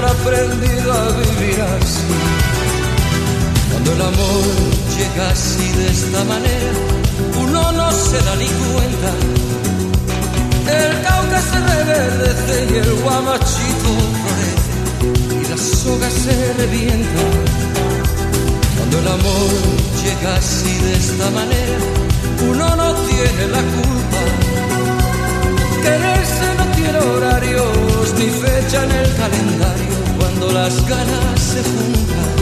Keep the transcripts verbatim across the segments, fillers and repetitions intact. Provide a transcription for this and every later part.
yo no he aprendido a vivir así. Cuando el amor llega así de esta manera, uno no se da ni cuenta. El cauca se reverdece y el guamachito florece y la soga se revienta. Cuando el amor llega así de esta manera, uno no tiene la culpa. Quererse no tiene horarios ni fecha en el calendario cuando las ganas se juntan.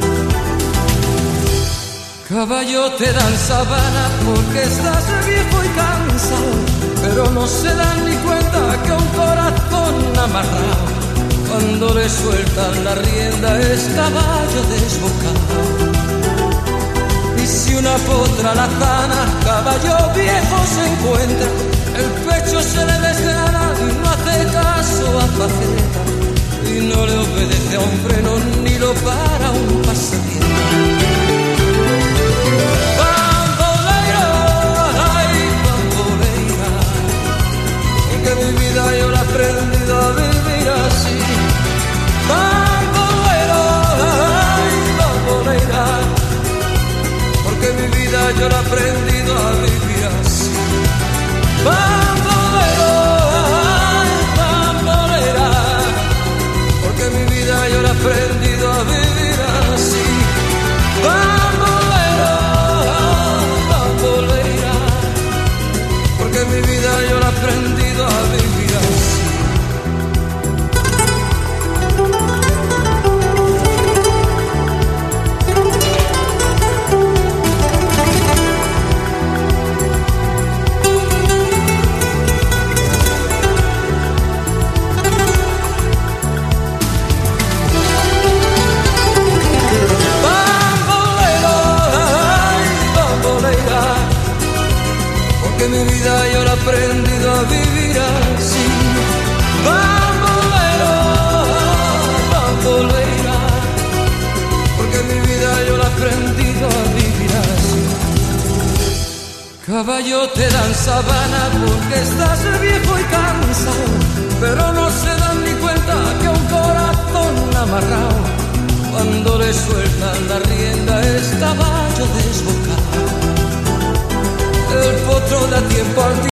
Caballo, te dan sabana porque estás viejo y cansado, pero no se dan ni cuenta que un corazón amarrado, cuando le sueltan la rienda, es caballo desbocado. Y si una potra la zana, caballo viejo se encuentra, el pecho se le desgrana y no hace caso a faceta, y no le obedece a un freno ni lo para un pasatiempo. Bamboleira, ay, bamboleira, porque mi vida yo la he aprendido a vivir así. Bambolero, ay, bamboleira, porque mi vida yo la he aprendido a vivir así. Bambolero, ay, bambolera, porque mi vida yo la he aprendido a vivir así. Bambolero, ay, bambolera, porque mi vida yo la he aprendido a vivir así. Que mi vida yo la he aprendido a vivir así. Bambolero, bambolera, porque mi vida yo la he aprendido a vivir así. Caballo, te dan sabana porque estás viejo y cansado, pero no se dan ni cuenta que un corazón amarrado, cuando le sueltan la rienda, es caballo desbocado. El potro da tiempo al